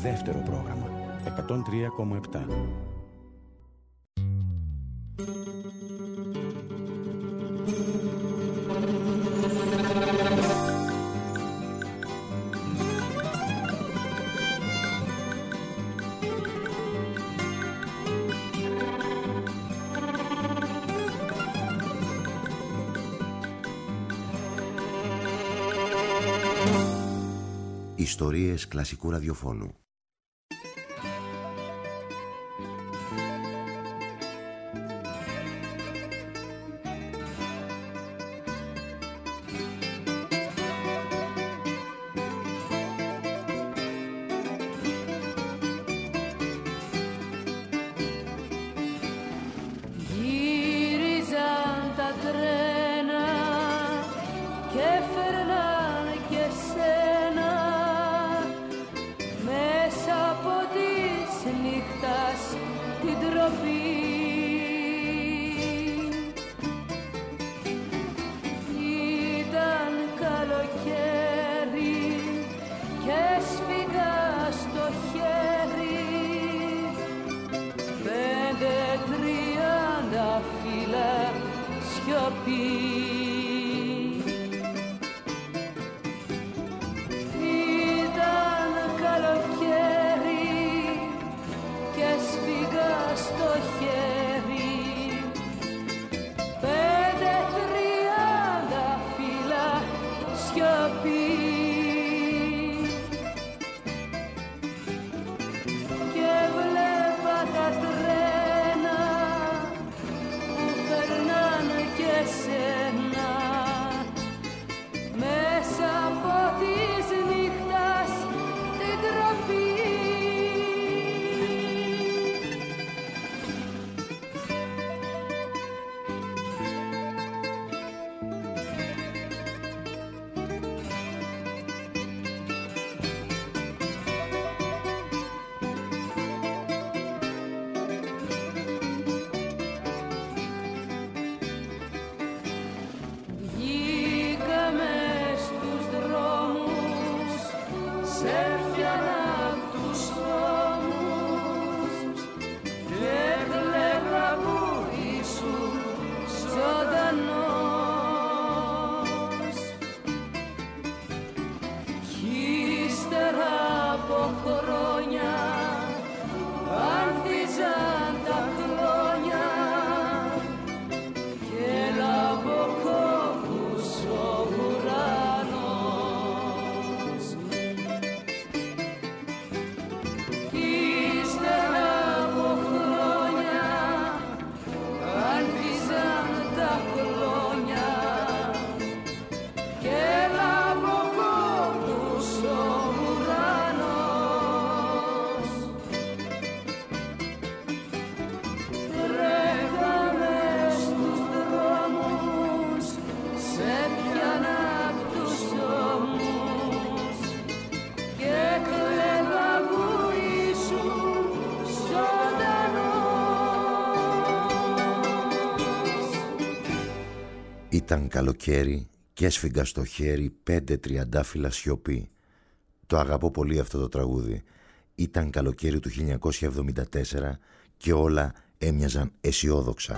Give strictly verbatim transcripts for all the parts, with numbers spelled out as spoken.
δεύτερο πρόγραμμα εκατόν τρία κόμμα επτά. Ιστορίες κλασικού ραδιοφώνου. Γύριζαν τα τρένα και φέρναν και σένα μέσα από τις νύχτας την τροπή. Ήταν καλοκαίρι και σφίγγα στο χέρι πέντε τριάντα φύλλα σιωπή. Ήταν καλοκαίρι και σφίγγα στο χέρι πέντε τριάντα φύλλα σιωπή. Και βλέπα τα τρένα που περνάνε και σένα μέσα από τις νύχτας την τροπή. Βγήκαμε στους δρόμους, σε έφτιανα απ' τους ώμους και κλαίγα που ήσουν ζωντανός. Κι ύστερα από χρόνια άνθιζαν τα κλόνια και λαμποκόπους ο ουρανός. Ύστερα από χρόνια άνθιζαν τα κλόνια και λαμποκόπους ο ουρανός. Τρέχαμε στους δρόμους, σε πιάνα απ' τους ώμους και κλαίγα που ήσουν ζωντανός. Ήταν καλοκαίρι και έσφιγγα στο χέρι πέντε τριαντάφυλλα σιωπή. Το αγαπώ πολύ αυτό το τραγούδι. Ήταν καλοκαίρι του χίλια εννιακόσια εβδομήντα τέσσερα και όλα έμοιαζαν αισιόδοξα.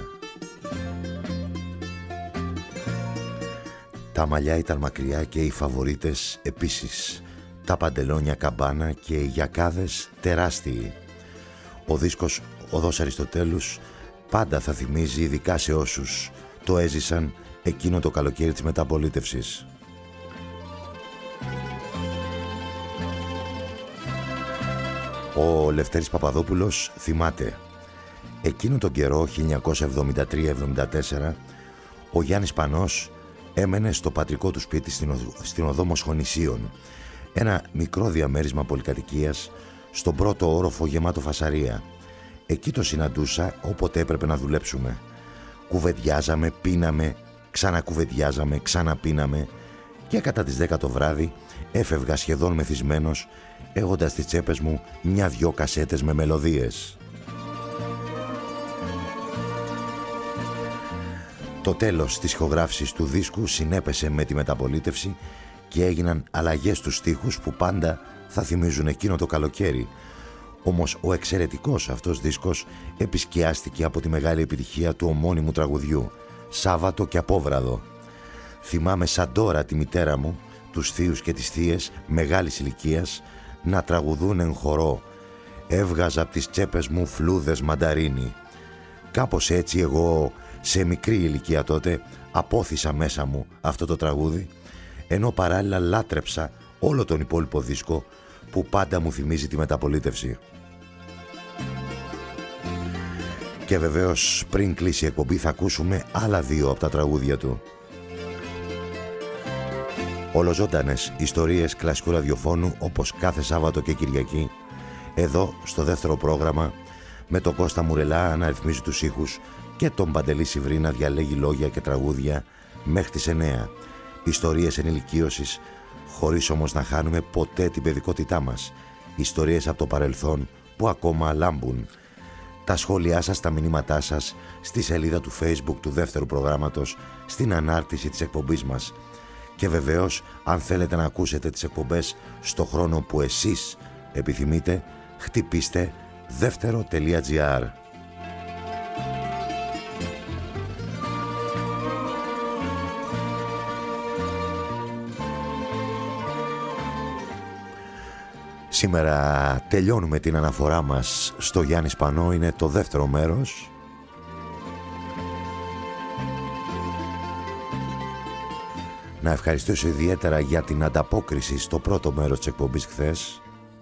Τα μαλλιά ήταν μακριά και οι φαβορίτες επίσης. Τα παντελόνια καμπάνα και οι γιακάδες τεράστιοι. Ο δίσκος «Οδός Αριστοτέλους» πάντα θα θυμίζει, ειδικά σε όσους το έζησαν εκείνο το καλοκαίρι της μεταπολίτευσης. Ο Λευτέρης Παπαδόπουλος θυμάται. Εκείνο τον καιρό, χίλια εννιακόσια εβδομήντα τρία εβδομήντα τέσσερα, ο Γιάννης Πανός έμενε στο πατρικό του σπίτι στην, οδ, στην οδό Μοσχονησίων, ένα μικρό διαμέρισμα πολυκατοικίας στον πρώτο όροφο γεμάτο φασαρία. Εκεί το συναντούσα όποτε έπρεπε να δουλέψουμε. Κουβεντιάζαμε, πίναμε, ξανακουβεντιάζαμε, ξαναπίναμε και κατά τις δέκα το βράδυ έφευγα σχεδόν μεθυσμένος, έχοντας στις τσέπες μου μια-δυο κασέτες με μελωδίες. Το τέλος της ηχογράφησης του δίσκου συνέπεσε με τη μεταπολίτευση και έγιναν αλλαγές στους στίχους που πάντα θα θυμίζουν εκείνο το καλοκαίρι. Όμως ο εξαιρετικός αυτός δίσκος επισκιάστηκε από τη μεγάλη επιτυχία του ομώνυμου τραγουδιού «Σάββατο και Απόβραδο». Θυμάμαι σαν τώρα τη μητέρα μου, τους θείους και τις θείες μεγάλης ηλικίας να τραγουδούν εν χορό «Έβγαζα από τις τσέπες μου φλούδες μανταρίνι». Κάπως έτσι εγώ σε μικρή ηλικία τότε απόθυσα μέσα μου αυτό το τραγούδι, ενώ παράλληλα λάτρεψα όλο τον υπόλοιπο δίσκο που πάντα μου θυμίζει τη μεταπολίτευση. Και βεβαίως πριν κλείσει η εκπομπή θα ακούσουμε άλλα δύο από τα τραγούδια του. Ολοζώντανες ιστορίες κλασικού ραδιοφώνου όπως κάθε Σάββατο και Κυριακή, εδώ στο δεύτερο πρόγραμμα, με τον Κώστα Μουρελά να ρυθμίζει τους ήχους και τον Παντελή Σιβρή να διαλέγει λόγια και τραγούδια μέχρι τις εννέα. Ιστορίες ενηλικίωσης, χωρίς όμως να χάνουμε ποτέ την παιδικότητά μας. Ιστορίες από το παρελθόν που ακόμα λάμπουν. Τα σχόλιά σας, τα μηνύματά σας στη σελίδα του Facebook του δεύτερου προγράμματος, στην ανάρτηση της εκπομπής μας. Και βεβαίως, αν θέλετε να ακούσετε τις εκπομπές στο χρόνο που εσείς επιθυμείτε, χτυπήστε δεύτερο.gr. Σήμερα τελειώνουμε την αναφορά μας στο Γιάννη Σπανό, είναι το δεύτερο μέρος. Να ευχαριστήσω ιδιαίτερα για την ανταπόκριση στο πρώτο μέρος της εκπομπής χθες.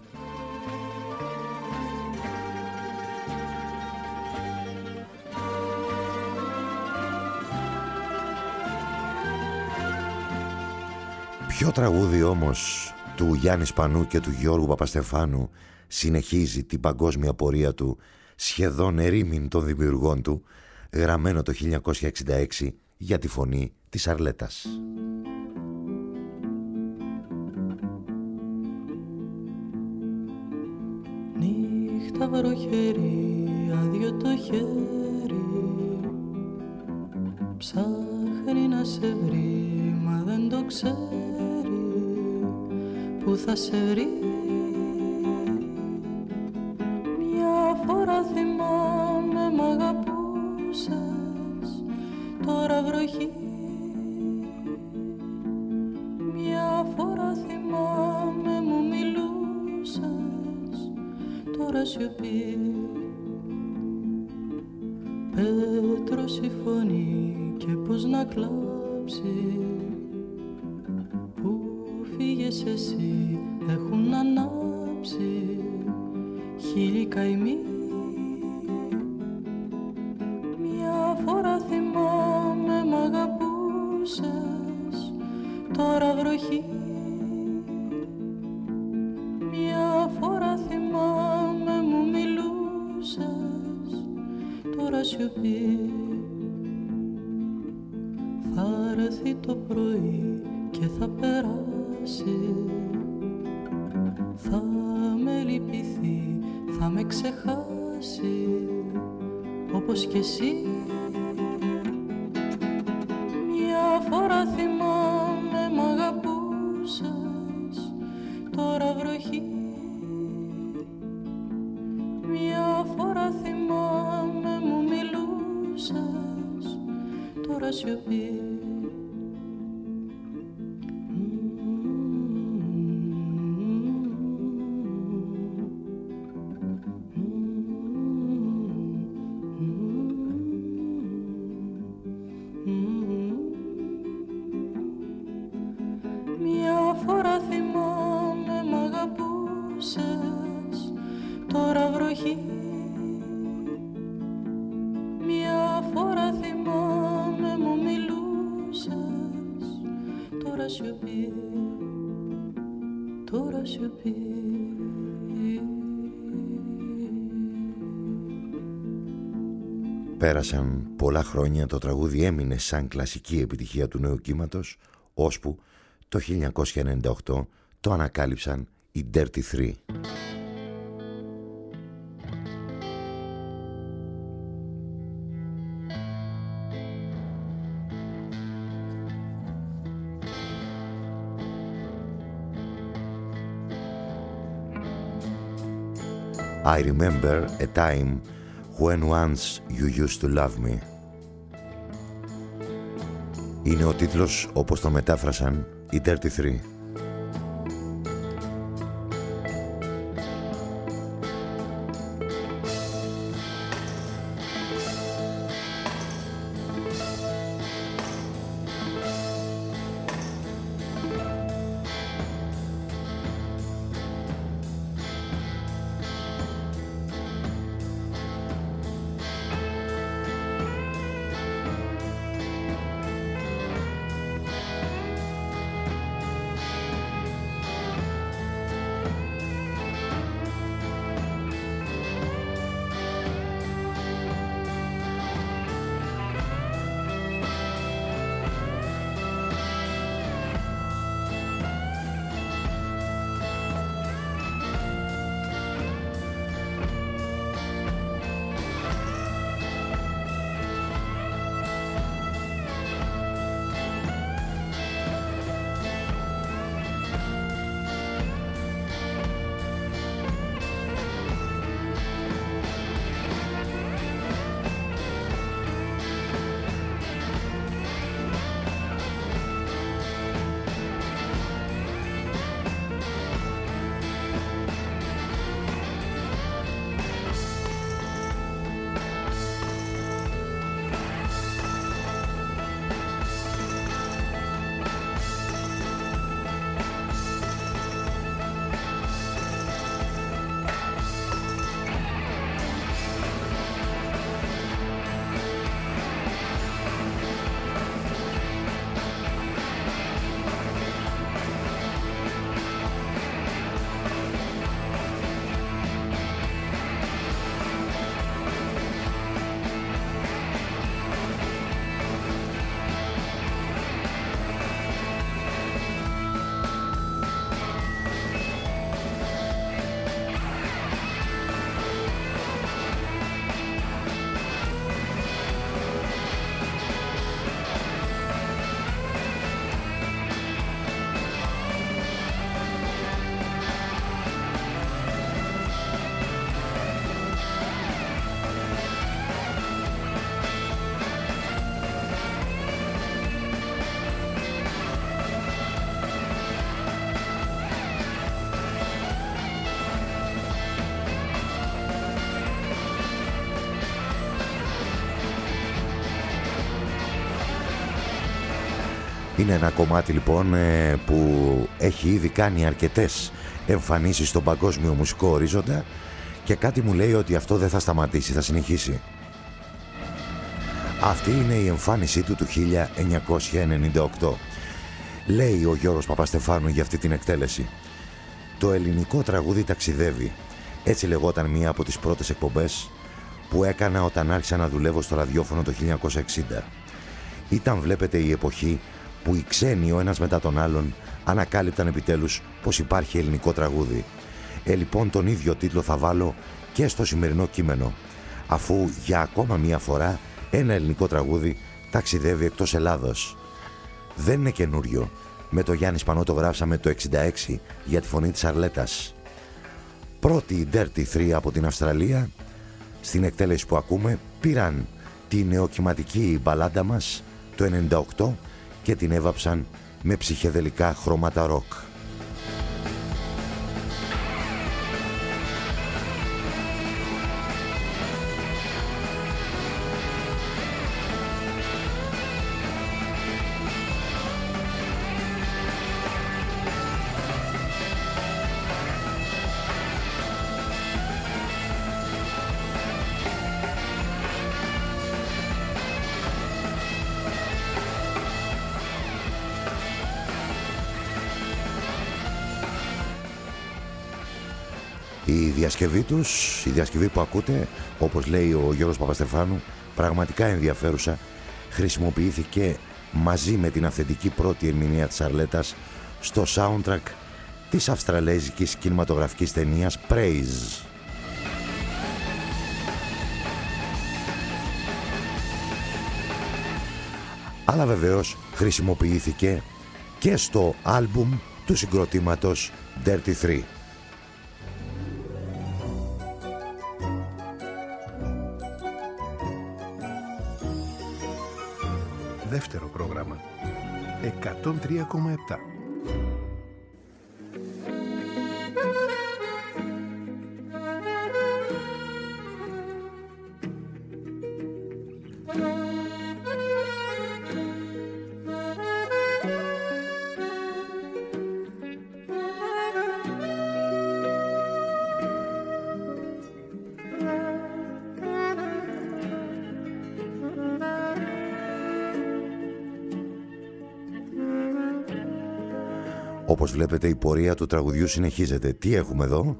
Ποιο τραγούδι όμως του Γιάννη Σπανού και του Γιώργου Παπαστεφάνου συνεχίζει την παγκόσμια πορεία του, σχεδόν ερήμην των δημιουργών του, γραμμένο το χίλια εννιακόσια εξήντα έξι για τη φωνή της Αρλέτας. Νύχτα βροχερή, άδειο το χέρι, ψάχνει να σε βρει, μα δεν το ξέρει που θα σε βρει. Μια φορά θυμάμαι μ' αγαπούσες, τώρα βροχή. Μια φορά θυμάμαι μου μιλούσες, τώρα σιωπή. Πέτρος η φωνή και πως να κλάψει, φύγες εσύ, έχουν ανάψει χίλιοι καημοί. Μια φορά θυμάμαι μ' αγαπούσες, τώρα βροχή. Μια φορά θυμάμαι μου μιλούσες, τώρα σιωπή. Θα έρθει το πρωί και θα περάσει, θα με λυπηθεί, θα με ξεχάσει, όπως κι εσύ. Μια φορά θυμάμαι μ' αγαπούσες, τώρα βροχή. Μια φορά θυμάμαι μου μιλούσες, τώρα σιωπή. Πέρασαν πολλά χρόνια, το τραγούδι έμεινε σαν κλασική επιτυχία του νέου κύματος, ώσπου το χίλια εννιακόσια ενενήντα οκτώ το ανακάλυψαν οι Dirty Three. I remember a time when once you used to love me. Είναι ο τίτλος όπως τον μετάφρασαν οι Dirty Three. Είναι ένα κομμάτι λοιπόν που έχει ήδη κάνει αρκετές εμφανίσεις στον παγκόσμιο μουσικό ορίζοντα και κάτι μου λέει ότι αυτό δεν θα σταματήσει, θα συνεχίσει. Αυτή είναι η εμφάνισή του του χίλια εννιακόσια ενενήντα οκτώ. Λέει ο Γιώργος Παπαστεφάνου για αυτή την εκτέλεση: το ελληνικό τραγούδι ταξιδεύει. Έτσι λεγόταν μία από τις πρώτες εκπομπές που έκανα όταν άρχισα να δουλεύω στο ραδιόφωνο το χίλια εννιακόσια εξήντα. Ήταν, βλέπετε, η εποχή που οι ξένοι ο ένας μετά τον άλλον ανακάλυπταν επιτέλους πως υπάρχει ελληνικό τραγούδι. Ε, λοιπόν, τον ίδιο τίτλο θα βάλω και στο σημερινό κείμενο, αφού για ακόμα μία φορά ένα ελληνικό τραγούδι ταξιδεύει εκτός Ελλάδος. Δεν είναι καινούριο. Με το Γιάννη Σπανό το γράψαμε το εξήντα έξι για τη φωνή της Αρλέτας. Πρώτοι οι Dirty Three από την Αυστραλία, στην εκτέλεση που ακούμε, πήραν τη νεοκυματική μπαλάντα μας το ενενήντα οκτώ και την έβαψαν με ψυχεδελικά χρώματα ροκ. Η διασκευή τους, η διασκευή που ακούτε, όπως λέει ο Γιώργος Παπαστεφάνου, πραγματικά ενδιαφέρουσα, χρησιμοποιήθηκε μαζί με την αυθεντική πρώτη ερμηνεία της Αρλέτας στο soundtrack της αυστραλέζικης κινηματογραφικής ταινίας Praise. Αλλά βεβαίως χρησιμοποιήθηκε και στο άλμπουμ του συγκροτήματος Dirty Three. δεύτερο πρόγραμμα. εκατόν τρία κόμμα επτά. Όπως βλέπετε, η πορεία του τραγουδιού συνεχίζεται. Τι έχουμε εδώ?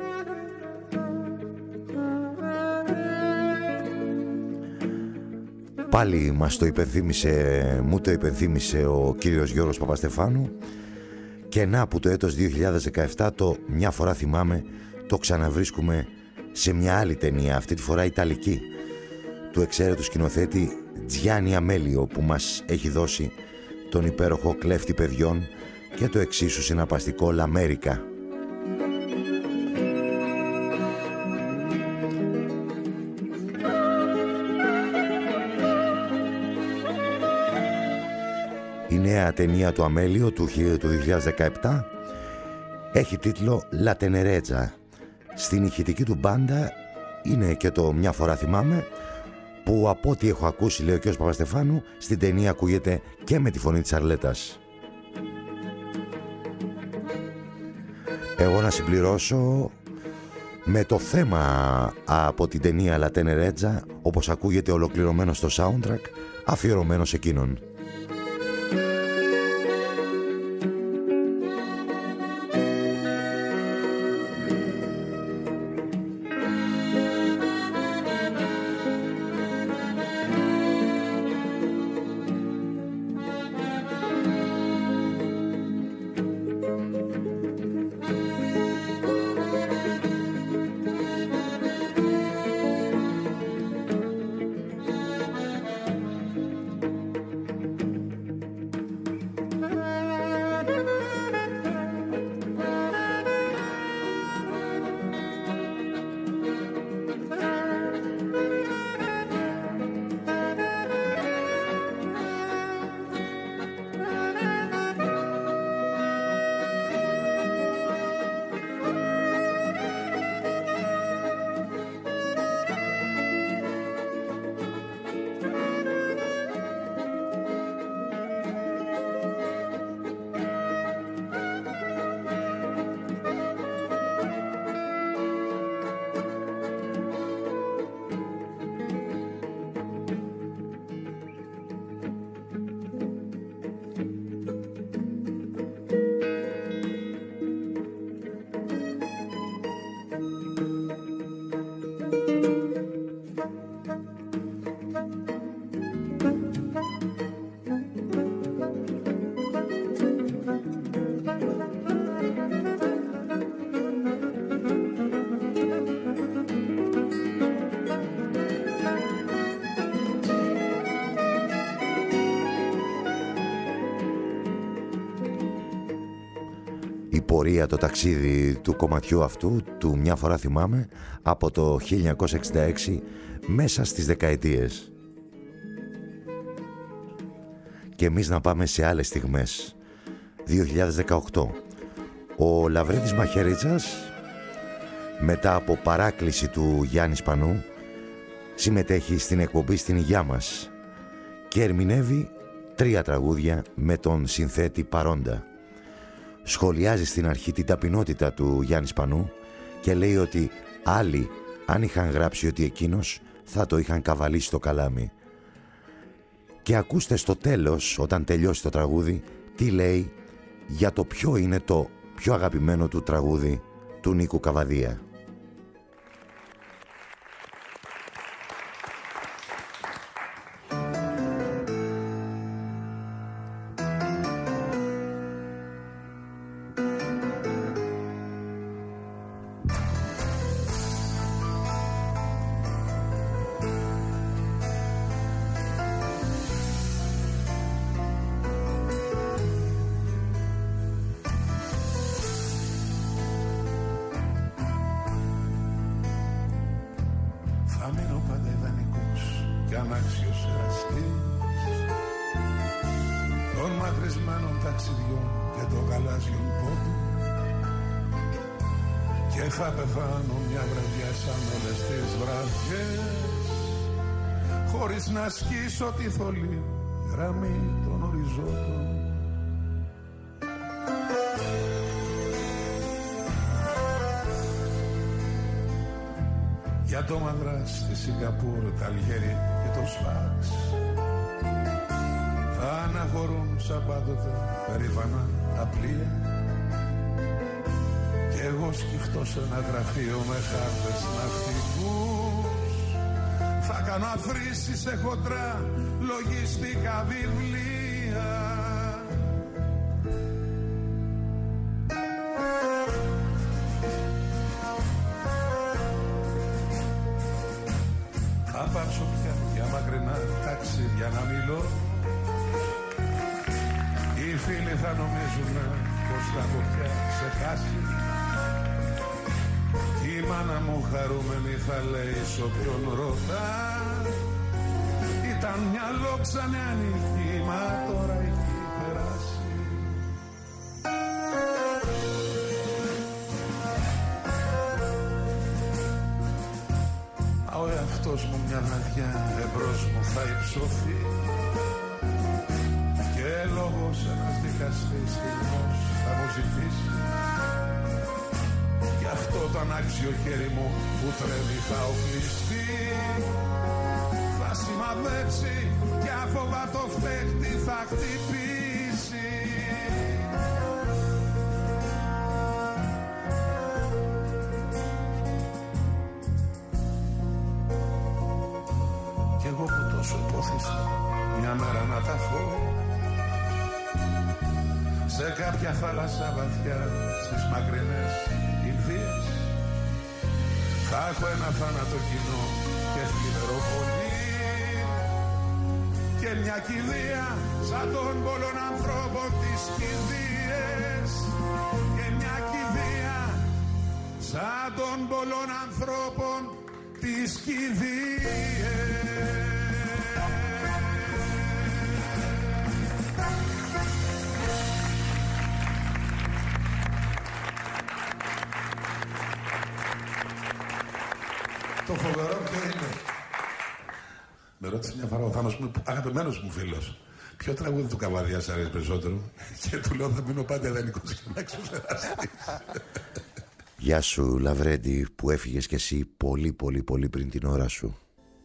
Πάλι μας το υπενθύμησε, μου το υπενθύμησε ο κύριος Γιώργος Παπαστεφάνου, και να που το έτος δύο χιλιάδες δεκαεπτά το «Μια φορά θυμάμαι» το ξαναβρίσκουμε σε μια άλλη ταινία, αυτή τη φορά ιταλική, του εξαίρετου σκηνοθέτη Τζιάννη Αμέλιο, που μας έχει δώσει τον υπέροχο Κλέφτη παιδιών και το εξίσου συναπαστικό Λαμέρικα. Η νέα ταινία του Αμέλιο του δύο χιλιάδες δεκαεπτά έχει τίτλο «La Tenerezza». Στην ηχητική του μπάντα είναι και το «Μια φορά θυμάμαι», που από ό,τι έχω ακούσει, λέει ο κ. Παπαστεφάνου, στην ταινία ακούγεται και με τη φωνή της Αρλέτας. Εγώ να συμπληρώσω με το θέμα από την ταινία La Tenerezza, όπως ακούγεται ολοκληρωμένο στο soundtrack, αφιερωμένο σε εκείνον. Πορεία, το ταξίδι του κομματιού αυτού, του «Μια φορά θυμάμαι», από το χίλια εννιακόσια εξήντα έξι μέσα στις δεκαετίες. Και εμείς να πάμε σε άλλες στιγμές. δύο χιλιάδες δεκαοκτώ. Ο Λαβρέντης Μαχαίριτσας, μετά από παράκληση του Γιάννη Σπανού, συμμετέχει στην εκπομπή «Στην Υγειά μας» και ερμηνεύει τρία τραγούδια με τον συνθέτη παρόντα. Σχολιάζει στην αρχή την ταπεινότητα του Γιάννη Σπανού και λέει ότι άλλοι, αν είχαν γράψει ότι εκείνος, θα το είχαν καβαλήσει στο καλάμι. Και ακούστε στο τέλος, όταν τελειώσει το τραγούδι, τι λέει για το ποιο είναι το πιο αγαπημένο του τραγούδι του Νίκου Καβαδία. ταξιδιών και των γαλάζιων πόντων, και θα πεθάνω μια βραδιά σαν όλες τις βραδιές, χωρίς να σκίσω τη θολή γραμμή των οριζόντων. Για το Μαδράς, τη Σιγκαπούρ, τα Αλγέρι και το Σφάξ θα αναχωρούν σαν πάντοτε περήφανα τα πλοία, κι εγώ σκυφτώ σε ένα γραφείο με χάρτες ναυτικούς θα κάνω αφρίσει σε χοντρά λογιστικά βιβλία. Θα πάψω πια για μακρινά ταξίδια να μιλώ, οι φίλοι θα νομίζουν πως θα έχω πια ξεχάσει, η μάνα μου χαρούμενη θα λέει σ' όποιον ρωτά, ήταν μια λόξα νεανική, μα τώρα έχει περάσει. Ο εαυτός μου μια βραδιά εμπρός μου θα υψωθεί, και λόγος ένας δικαστής στιγμός θα μου ζητήσει, γι' αυτό το ανάξιο χέρι μου που τρέμει θα οπλιστεί, θα σημαδέψει και άφοβα το φταίχτη θα χτυπήσει. Κι εγώ που τόσο υπόθησα μια μέρα να ταφώ σε κάποια θάλασσα βαθιά στις μακρινές Ινδίες, θα έχω ένα θάνατο κοινό και θλιβερό πολύ, και μια κηδεία σαν των πολλών ανθρώπων τις κηδείες, και μια κηδεία σαν των πολλών ανθρώπων τις κηδείες. Το φοβερό ποιο είναι? Με ρώτησε μια φορά ο Θάνος μου, αγαπημένος μου φίλος, ποιο τραγούδι του Καβαδιά σ' αρέσει περισσότερο? Και του λέω θα μείνω πάντα ιδανικός και να ξεπεραστείς. Γεια σου Λαβρέντη, που έφυγες κι εσύ πολύ πολύ πολύ πριν την ώρα σου.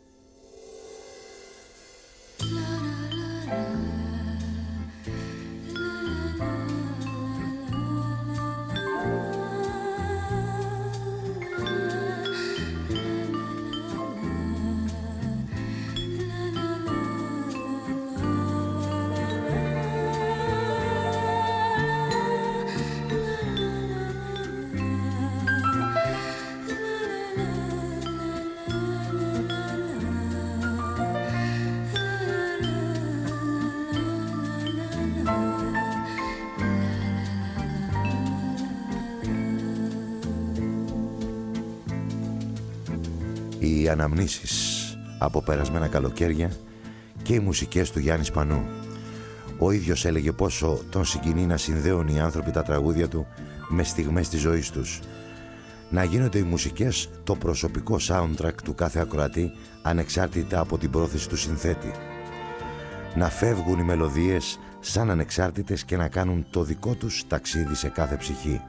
Οι αναμνήσεις από περασμένα καλοκαίρια και οι μουσικές του Γιάννη Σπανού. Ο ίδιος έλεγε πόσο τον συγκινεί να συνδέουν οι άνθρωποι τα τραγούδια του με στιγμές της ζωής τους. Να γίνονται οι μουσικές το προσωπικό soundtrack του κάθε ακροατή, ανεξάρτητα από την πρόθεση του συνθέτη. Να φεύγουν οι μελωδίες σαν ανεξάρτητες και να κάνουν το δικό τους ταξίδι σε κάθε ψυχή.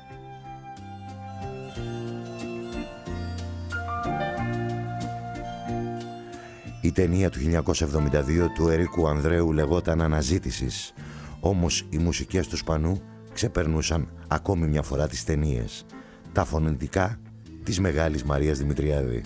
Η ταινία του χίλια εννιακόσια εβδομήντα δύο του Ερίκου Ανδρέου λεγόταν Αναζήτησης, όμως οι μουσικές του Σπανού ξεπερνούσαν ακόμη μια φορά τις ταινίες, τα φωνητικά της μεγάλης Μαρίας Δημητριάδη.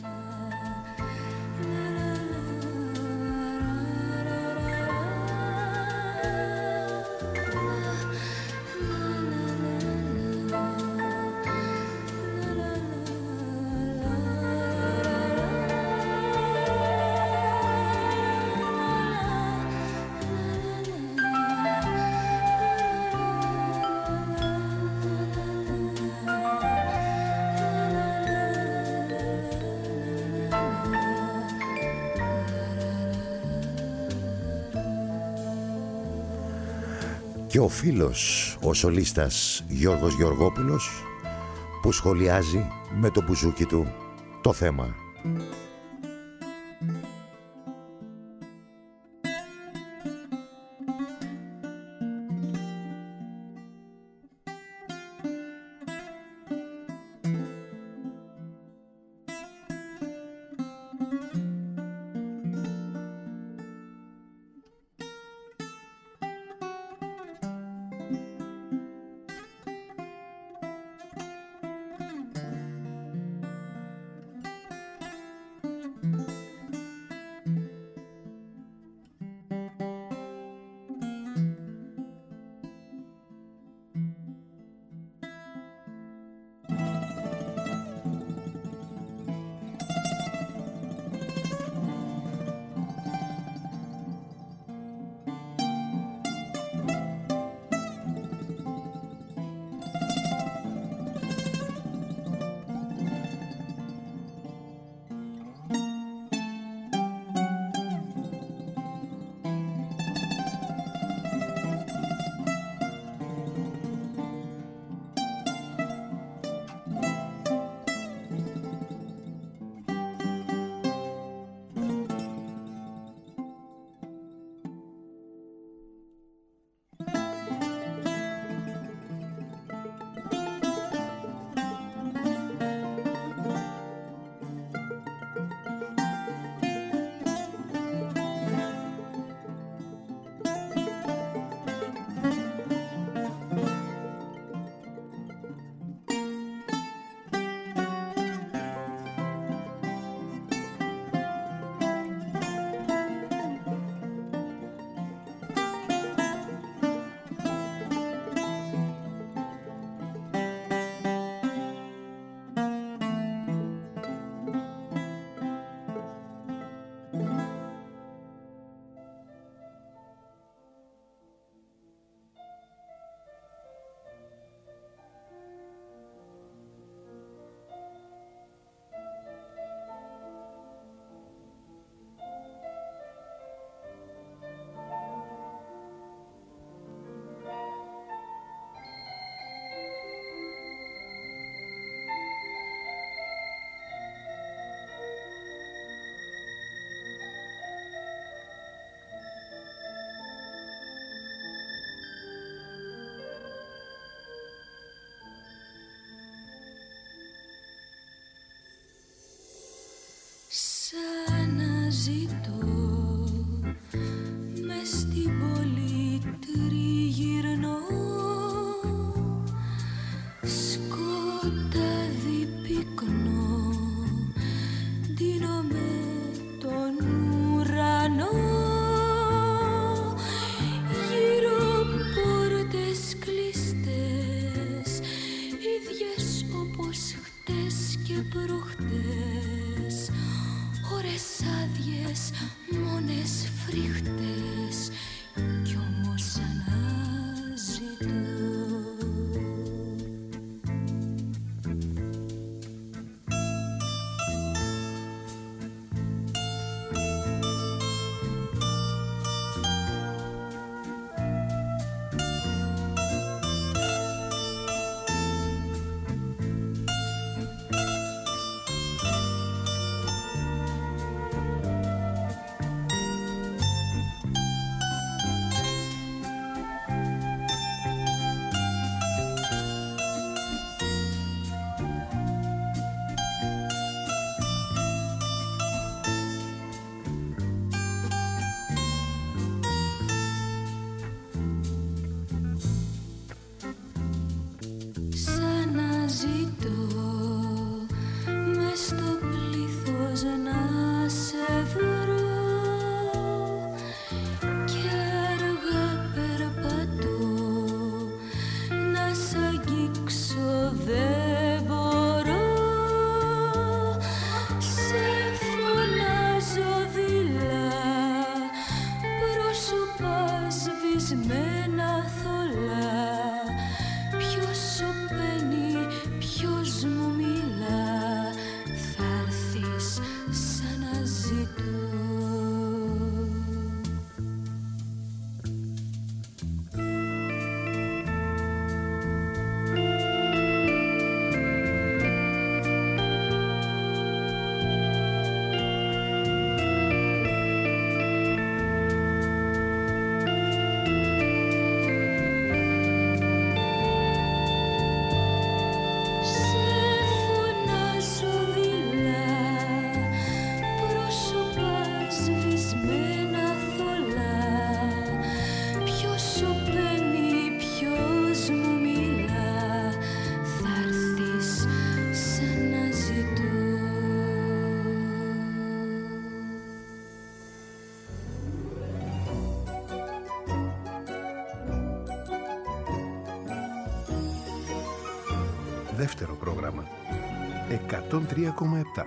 και ο φίλος, ο σολίστας Γιώργος Γεωργόπουλος, που σχολιάζει με το μπουζούκι του το θέμα. Δεύτερο πρόγραμμα. εκατόν τρία κόμμα επτά.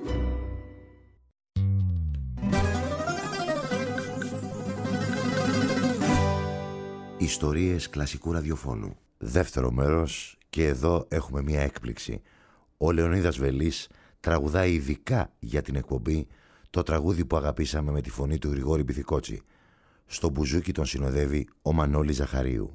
Ιστορίες κλασικού ραδιοφώνου. Δεύτερο μέρος, και εδώ έχουμε μια έκπληξη. Ο Λεωνίδας Βελής τραγουδάει ειδικά για την εκπομπή το τραγούδι που αγαπήσαμε με τη φωνή του Γρηγόρη Μπιθικότσι. Στο μπουζούκι τον συνοδεύει ο Μανώλης Ζαχαρίου.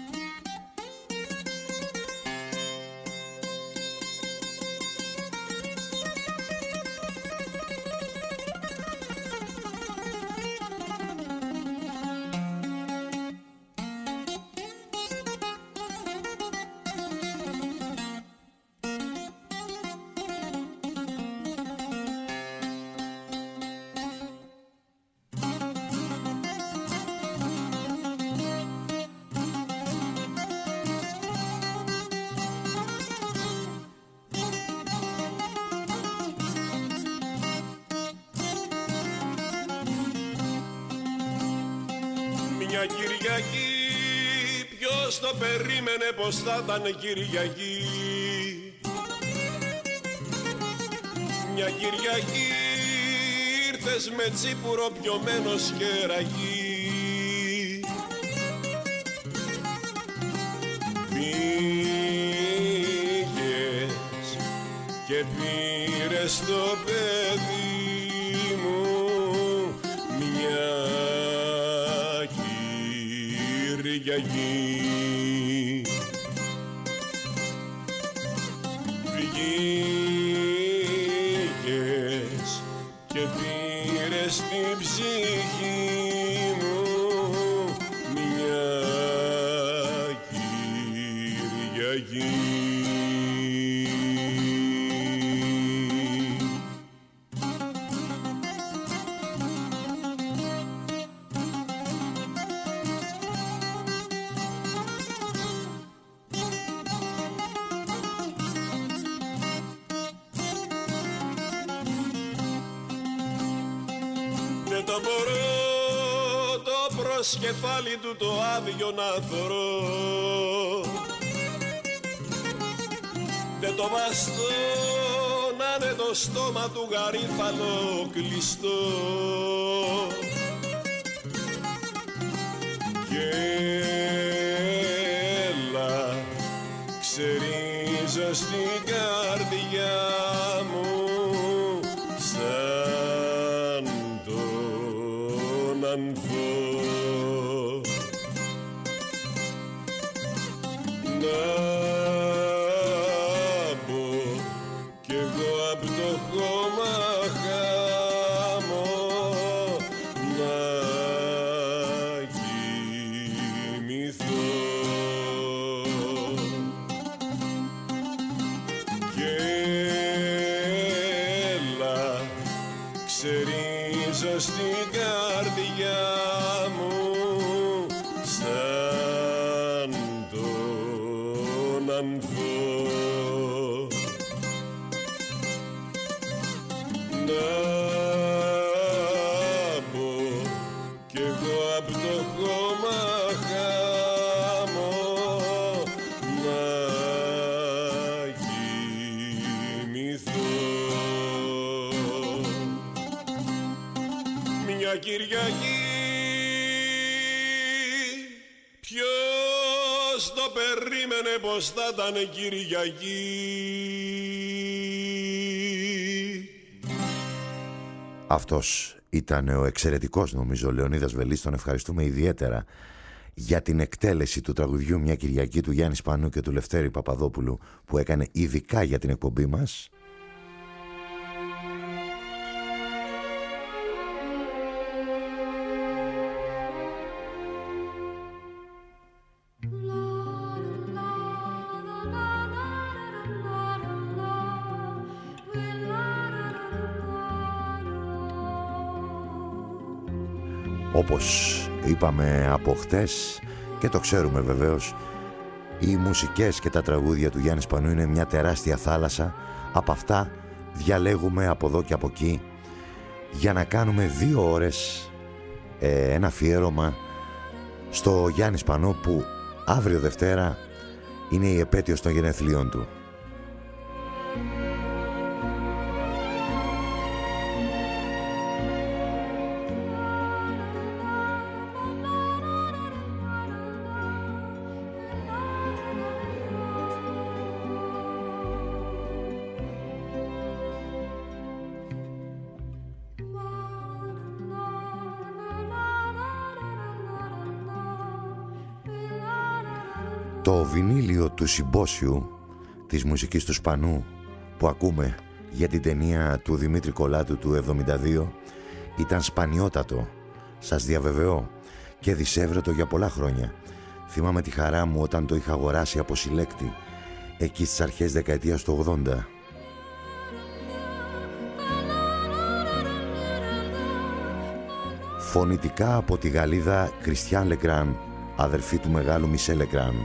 Μια Κυριακή, ποιος το περίμενε πως θα ήταν Κυριακή. Μια Κυριακή ήρθες με τσίπουρο πιωμένος και ραγί. Πήγες και πήρες το παιδί μου μια Κυριακή. Βγήκες και πήρες την ψυχή μου μια Κυριακή. Δεν το μπορώ το προσκεφάλι του το άδειο να θωρώ. Δεν το βαστώ να είναι το στόμα του γαρίφαλο κλειστό. Και έλα ξερίζω στην καρδιά μου σαν τον ανθό. Να μπω κι εγώ απ' το χώμα χάμω να κοιμηθώ. Και έλα ξερίζω στην καρδιά μου σαν τον ανθό. Να μπω κι εγώ απ' το χώμα χάμω να κοιμηθώ. Μια Κυριακή, ποιος το περίμενε πως θα ήταν Κυριακή. Αυτός ήταν ο εξαιρετικός, νομίζω, Λεωνίδας Βελής. Τον ευχαριστούμε ιδιαίτερα για την εκτέλεση του τραγουδιού «Μια Κυριακή» του Γιάννη Σπανού και του Λευτέρη Παπαδόπουλου, που έκανε ειδικά για την εκπομπή μας. Όπως είπαμε από χτες και το ξέρουμε βεβαίως, οι μουσικές και τα τραγούδια του Γιάννη Σπανού είναι μια τεράστια θάλασσα. Από αυτά διαλέγουμε από εδώ και από εκεί για να κάνουμε δύο ώρες ε, ένα αφιέρωμα στο Γιάννη Σπανό, που αύριο Δευτέρα είναι η επέτειος των γενεθλίων του. Το βινίλιο του συμπόσιου της μουσικής του Σπανού που ακούμε για την ταινία του Δημήτρη Κολάτου του εβδομήντα δύο ήταν σπανιότατο, σας διαβεβαιώ, και δισεύρετο για πολλά χρόνια. Θυμάμαι τη χαρά μου όταν το είχα αγοράσει από συλλέκτη εκεί στις αρχές δεκαετίας του ογδόντα. Φωνητικά από τη Γαλλίδα Κριστιάν Λεγκράν, αδερφή του μεγάλου Μισελ Λεγκράν.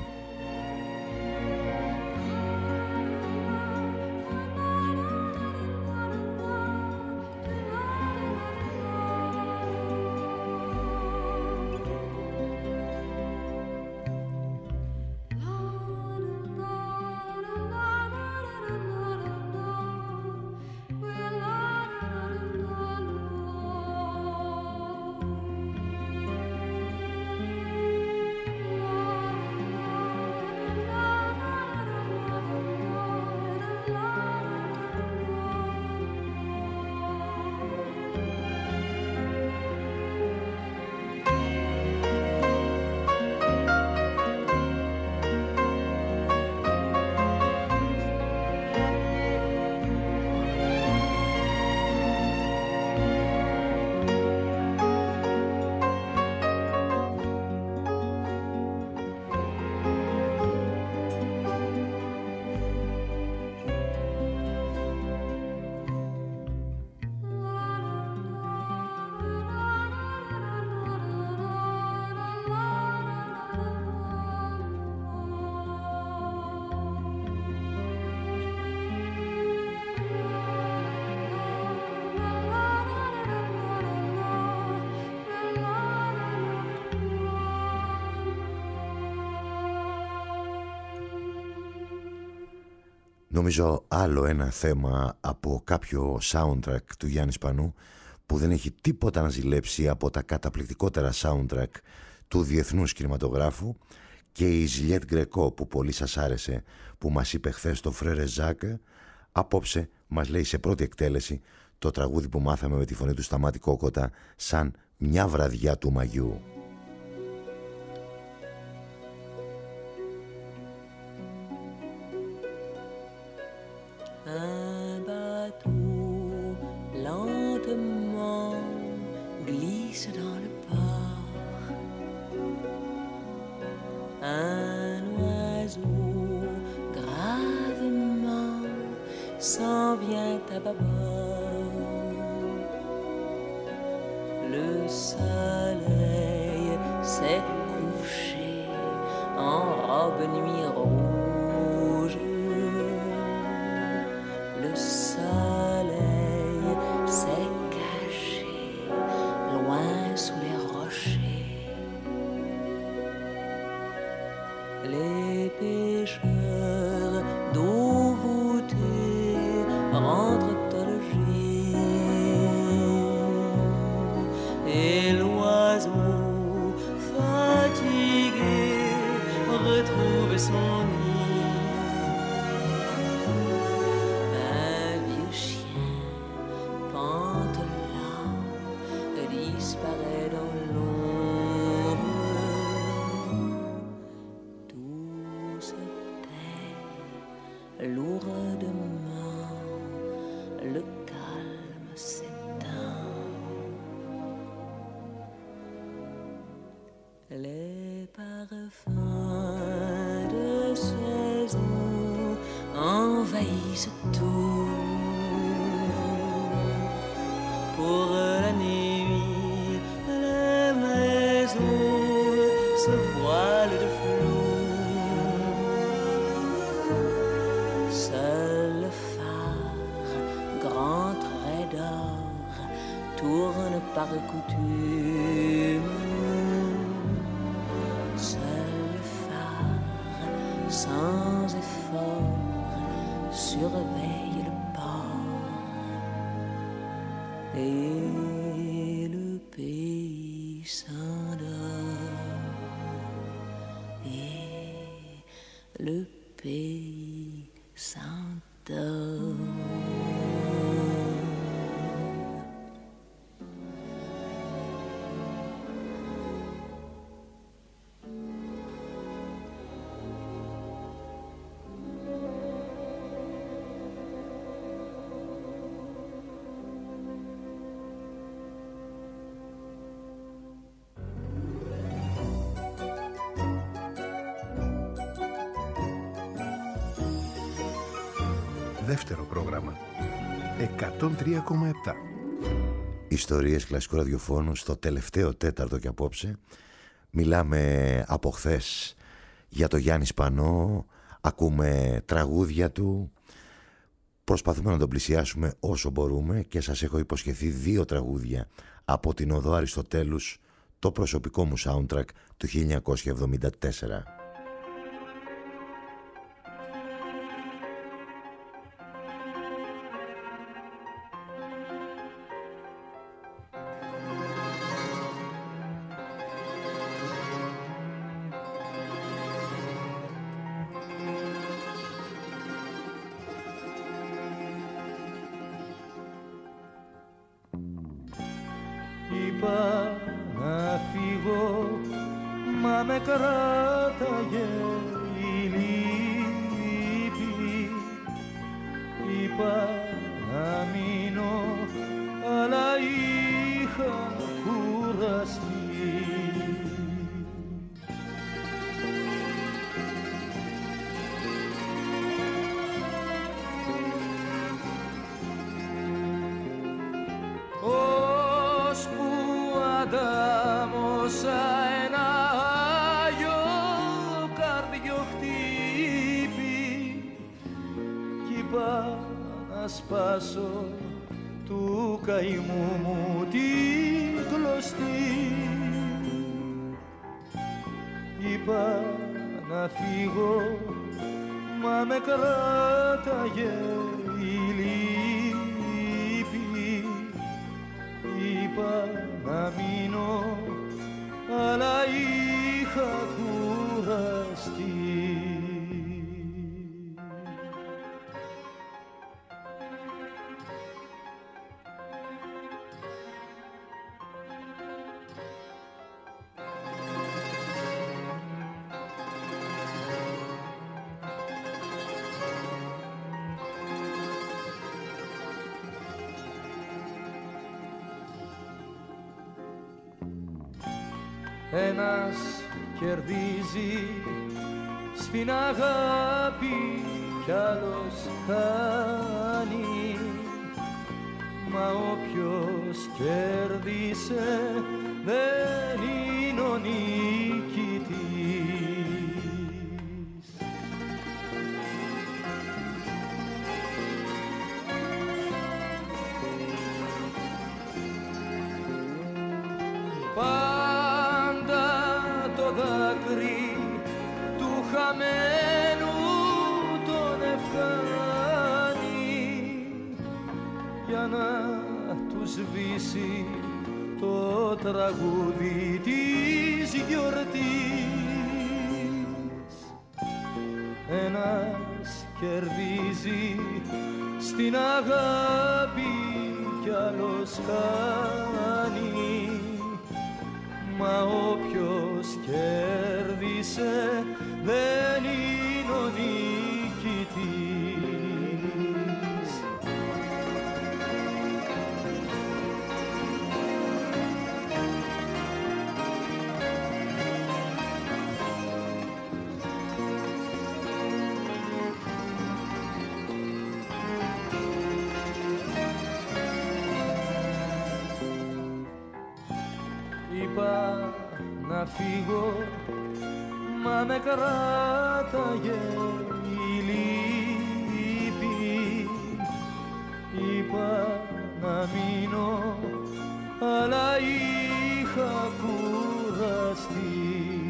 Νομίζω άλλο ένα θέμα από κάποιο soundtrack του Γιάννη Σπανού που δεν έχει τίποτα να ζηλέψει από τα καταπληκτικότερα soundtrack του διεθνούς κινηματογράφου, και η Ζιλιέτ Γκρεκό που πολύ σας άρεσε, που μας είπε χθες το Frère Jacques, απόψε μας λέει σε πρώτη εκτέλεση το τραγούδι που μάθαμε με τη φωνή του Σταμάτη Κόκοτα σαν «Μια βραδιά του Μαγιού». Un bateau lentement glisse dans le port. Un oiseau gravement s'en vient à bâbord. Le soleil s'est couché en robe nuit rouge. Le soleil s'est caché loin sous les rochers. Les pêcheurs d'eau voûtée rentrent au logis et l'oiseau fatigué retrouve son nid. Disparaît dans l'ombre, tout se tait lourdement, le calme s'éteint. Les parfums de saison envahissent tout. Pour la nuit, les maisons se voilent de flou. Seul le phare, grand trait d'or, tourne par coutume. Seul le phare, sans effort, surveille le port. Et le pays s'endort, et le pays s'endort. δεύτερο πρόγραμμα. εκατόν τρία κόμμα επτά. Ιστορίες κλασικού ραδιοφώνου στο τελευταίο τέταρτο και απόψε. Μιλάμε από χθες για το Γιάννη Σπανό, ακούμε τραγούδια του, προσπαθούμε να τον πλησιάσουμε όσο μπορούμε και σας έχω υποσχεθεί δύο τραγούδια από την Οδό Αριστοτέλους, το προσωπικό μου soundtrack του χίλια εννιακόσια εβδομήντα τέσσερα. Είπα να φύγω, μα με κράταγε η λύπη. Είπα να μείνω, αλλά είχα κουραστεί. Αντάμωσα ένα άγιο καρδιοχτύπη κι είπα να σπάσω του καημού μου την κλωστή. Είπα να φύγω, μα με κράταγε η λύπη. Είπα να μείνω, αλλά είχα κουραστεί. Ένας κερδίζει στην αγάπη κι άλλος χάνει, μα όποιος κέρδισε δεν είναι ο νικητής. Δάκρυ του χαμένου τον ευχάνει για να του σβήσει το τραγούδι της γιορτής. Ένας κερδίζει στην αγάπη κι άλλος χάνει, μα όποιος κέρδισε δεν είναι ο νικητής. Είπα να φύγω, μα με κράταγε η λύπη. Είπα να μείνω, αλλά είχα κουραστεί.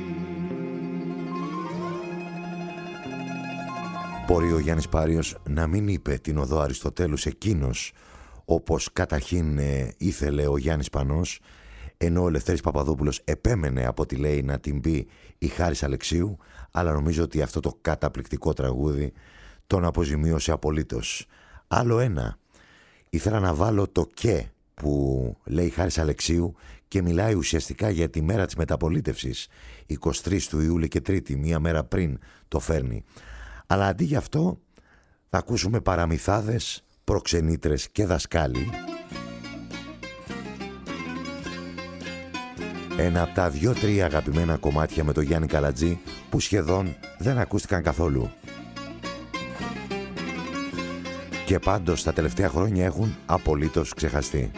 Μπορεί ο Γιάννης Πάριος να μην είπε την Οδό Αριστοτέλους εκείνος όπως καταρχήν ε, ήθελε ο Γιάννης Πανός, ενώ ο Λευτέρης Παπαδόπουλος επέμενε από ό,τι λέει να την πει η Χάρης Αλεξίου, αλλά νομίζω ότι αυτό το καταπληκτικό τραγούδι τον αποζημίωσε απολύτως. Άλλο ένα, ήθελα να βάλω το «και» που λέει η Χάρης Αλεξίου και μιλάει ουσιαστικά για τη μέρα της μεταπολίτευσης, εικοστή τρίτη του Ιούλη και Τρίτη, μία μέρα πριν το φέρνει. Αλλά αντί γι' αυτό θα ακούσουμε παραμυθάδες, προξενήτρες και δασκάλοι. Ένα από τα δυο-τρία αγαπημένα κομμάτια με τον Γιάννη Καλατζή που σχεδόν δεν ακούστηκαν καθόλου. και πάντως τα τελευταία χρόνια έχουν απολύτως ξεχαστεί.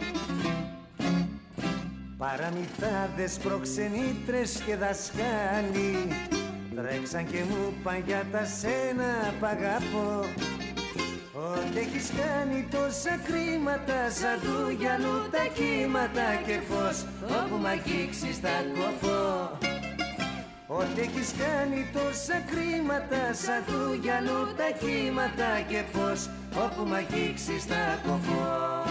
Παραμυθάδες, προξενήτρες και δασκάλοι τρέξαν και μου είπαν για τα σένα π' αγαπώ. Ότι έχεις κάνει τόσα κρίματα σαν του γυαλού τα κύματα και πως όπου μ' αγγίξεις θα κοπώ. Ότι έχεις κάνει τόσα κρίματα σαν του γυαλού τα κύματα και πως όπου μ' αγγίξεις θα κοπώ.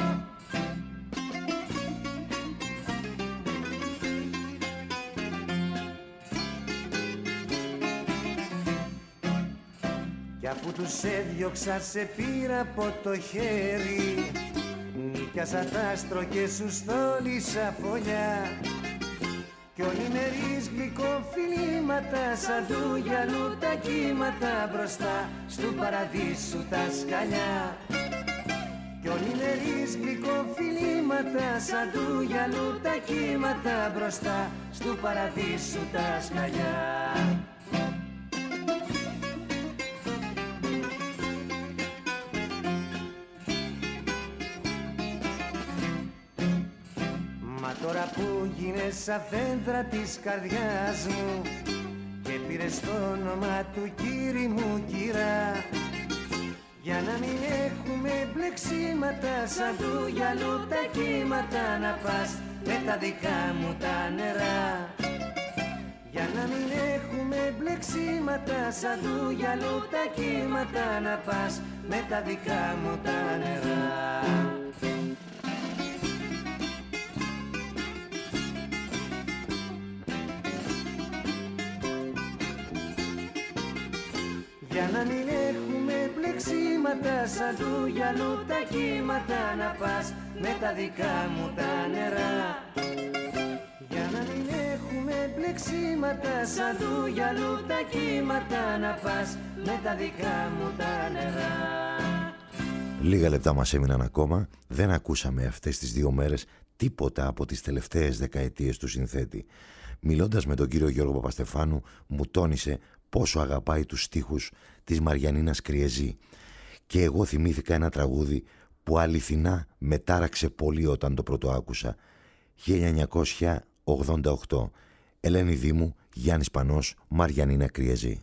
Κι αφού τους έδιωξα σε πήρα από το χέρι, νίκιασα τ' άστρο και σου στόλισα φωλιά. Κι όλοι νερίς γλυκοφιλήματα σαν του γυαλού τα κύματα μπροστά στου παραδείσου τα σκαλιά. Κι όλοι νερίς γλυκοφιλήματα σαν του γυαλού τα κύματα μπροστά στου παραδείσου τα σκαλιά. Τώρα που γίνες αφέντρα της καρδιάς μου και πήρες το όνομα του κύρι μου κυρά, για να μην έχουμε μπλεξίματα σαν του γυαλού τα κύματα να πας με τα δικά μου τα νερά. Για να μην έχουμε μπλεξίματα σαν του γυαλού τα κύματα να πας με τα δικά μου τα νερά. Για να μην έχουμε μπλεξίματα σαν του γυαλού τα κύματα να πας με τα δικά μου τα νερά. Για να μην έχουμε μπλεξίματα σαν του γυαλού τα κύματα να πας με τα δικά μου τα νερά. Λίγα λεπτά μας έμειναν ακόμα. Δεν ακούσαμε αυτές τις δύο μέρες τίποτα από τις τελευταίες δεκαετίες του συνθέτη. Μιλώντας με τον κύριο Γιώργο Παπαστεφάνου, μου τόνισε πόσο αγαπάει τους στίχους της Μαριανίνας Κριεζή. Και εγώ θυμήθηκα ένα τραγούδι που αληθινά με τάραξε πολύ όταν το πρώτο άκουσα. χίλια εννιακόσια ογδόντα οκτώ. Ελένη Δήμου, Γιάννης Πανός, Μαριανίνα Κριεζή.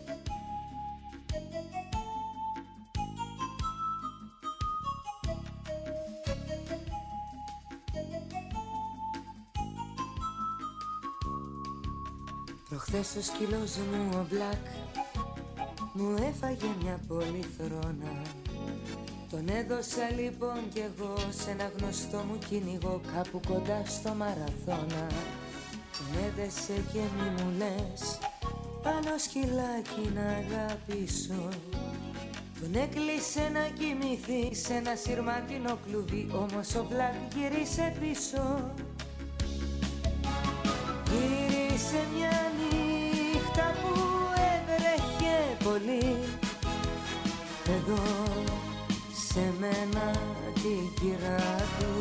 Προχθές το σκυλός μου ο Μπλακ μου έφαγε μια πολυθρόνα. Τον έδωσα λοιπόν κι εγώ σε ένα γνωστό μου κυνηγό κάπου κοντά στο Μαραθώνα. Τον έδεσε και μη μου λες άλλο σκυλάκι να αγαπήσω. Τον έκλεισε να κοιμηθεί σε ένα σειρματινό κλουβί, όμως ο Μπλακ γύρισε πίσω. Γύρισε μια νύχτα που έβρεχε πολύ εδώ σε μένα την κυρά του.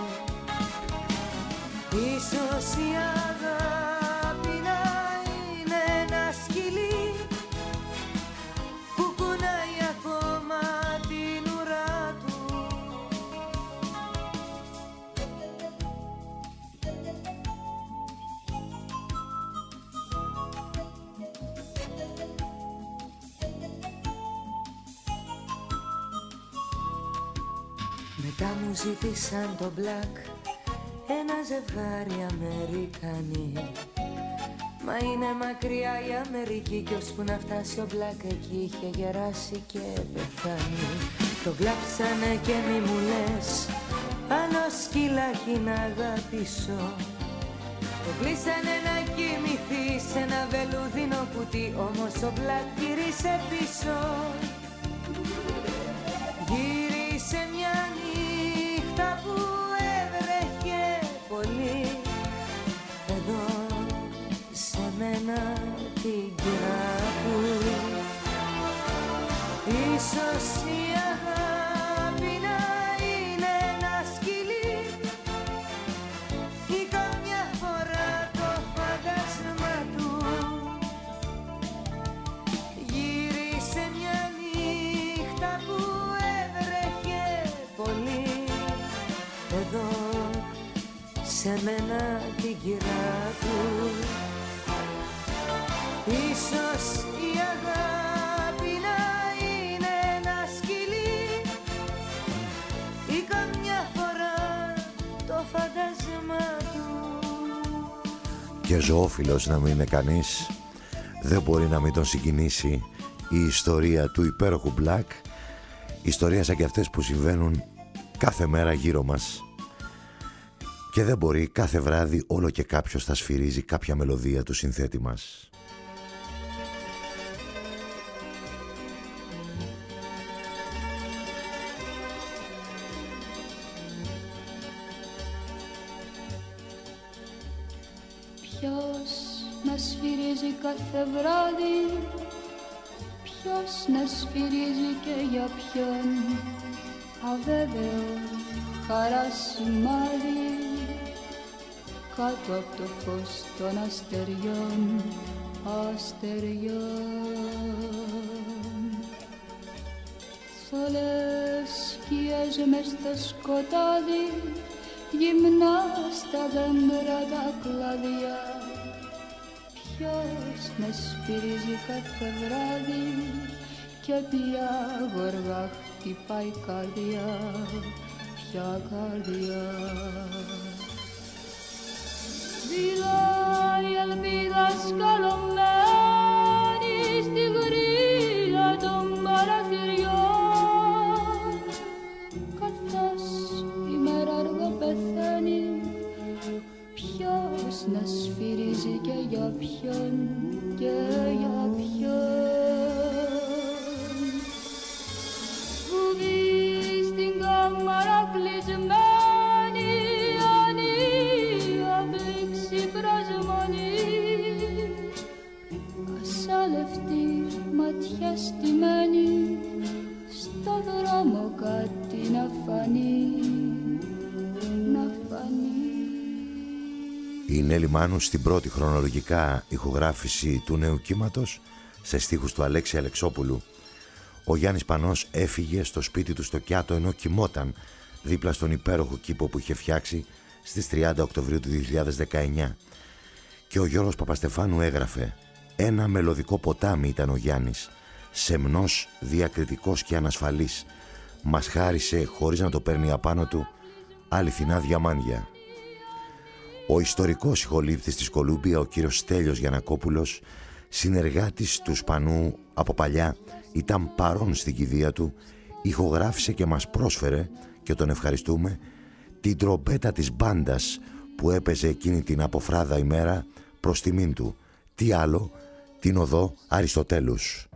Ίσως η αγάπη να είναι ένα σκυλί που κουνάει ακόμα την ουρά του. Μετά μου ζήτησαν το Black ένα ζευγάρι Αμερικανοί. Μα είναι μακριά η Αμερική κι ώσπου να φτάσει ο Black εκεί είχε γεράσει και πεθάνει. Το κλάψανε και μη μου λες άλλο σκυλάκι να αγαπήσω. Το κλείσανε να κοιμηθεί σε ένα βελούδινο κουτί, όμως ο Black γύρισε πίσω. Γύρισε μια νύχτα που έβρεχε πολύ εδώ σε μένα την κυρά του. Ίσως η αγάπη να είναι ένα σκυλί ή καμιά φορά το φαντάσμα του. Γύρισε μια νύχτα που έβρεχε σε μένα την κυρά του. Ίσως η αγάπη να είναι ένα σκυλί ή καμιά φορά το φαντάσμα του. Και ζωόφιλος να μην είναι κανείς, δεν μπορεί να μην τον συγκινήσει η ιστορία του υπέροχου Black. Ιστορία σαν και αυτές που συμβαίνουν κάθε μέρα γύρω μας. Και δεν μπορεί κάθε βράδυ όλο και κάποιος θα σφυρίζει κάποια μελωδία του συνθέτη μας. Ποιος να σφυρίζει κάθε βράδυ, ποιος να σφυρίζει και για ποιον, αβέβαιο χαρά σημάδι, κάτω από το φως των αστεριών, αστεριών. Θολές σκιές μες στο σκοτάδι, γυμνά στα δέντρα τα κλαδιά. Ποιος με σφυρίζει κάθε βράδυ και πια γοργά χτυπάει η καρδιά, ποια καρδιά. Δειλά η ελπίδα σκαλωμένη στη γρία των παραθυριών, καθώς η μέρα αργά πεθαίνει, ποιος να σφυρίζει και για ποιον, και για ποιον. Βουβή στην κάμαρα κλεισμένη, ανίαυλη ξυπρασμονή, ασάλευτη ματιά στημένη, στο δρόμο κάτι να φανεί, να φανεί. Η Νέλη Μάνου στην πρώτη χρονολογικά ηχογράφηση του νέου κύματος, σε στίχους του Αλέξη Αλεξόπουλου. Ο Γιάννης Πανός έφυγε στο σπίτι του στο Κιάτο ενώ κοιμόταν δίπλα στον υπέροχο κήπο που είχε φτιάξει στις τριάντα Οκτωβρίου του δύο χιλιάδες δεκαεννιά. Και ο Γιώργος Παπαστεφάνου έγραφε: «Ένα μελωδικό ποτάμι ήταν ο Γιάννης, σεμνός, διακριτικός και ανασφαλής. Μας χάρισε, χωρίς να το παίρνει απάνω του, αληθινά διαμάντια». Ο ιστορικός ηχολήπτης της Κολούμπια, ο κύριος Στέλιος Γιαννακόπουλος, συνεργάτης του Σπανού από παλιά, ήταν παρόν στην κηδεία του, ηχογράφησε και μας πρόσφερε, και τον ευχαριστούμε, την τρομπέτα της μπάντας που έπαιζε εκείνη την αποφράδα ημέρα προς τιμήν του. Τι άλλο, την οδό Αριστοτέλους.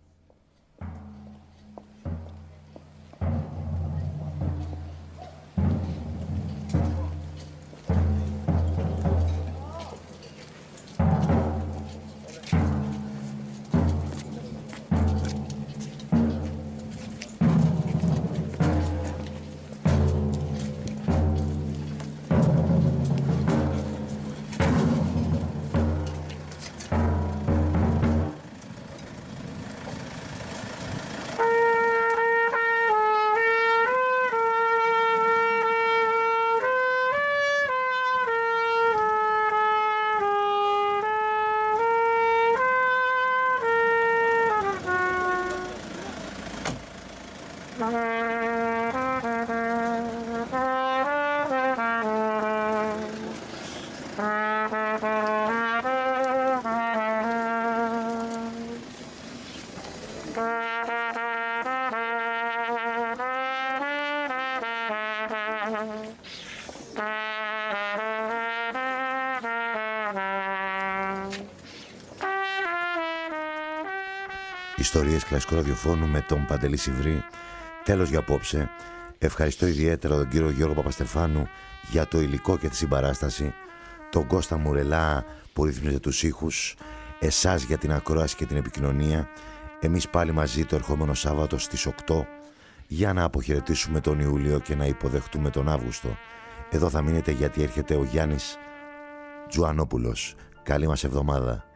Ιστορίες κλασικού ραδιοφώνου με τον Παντελή Σιβρή. Τέλος για απόψε. Ευχαριστώ ιδιαίτερα τον κύριο Γιώργο Παπαστεφάνου για το υλικό και τη συμπαράσταση, τον Κώστα Μουρελά που ρύθμιζε τους ήχους, εσάς για την ακρόαση και την επικοινωνία. Εμείς πάλι μαζί το ερχόμενο Σάββατο στις οκτώ για να αποχαιρετήσουμε τον Ιούλιο και να υποδεχτούμε τον Αύγουστο. Εδώ θα μείνετε γιατί έρχεται ο Γιάννης Τζουανόπουλος. Καλή μας εβδομάδα.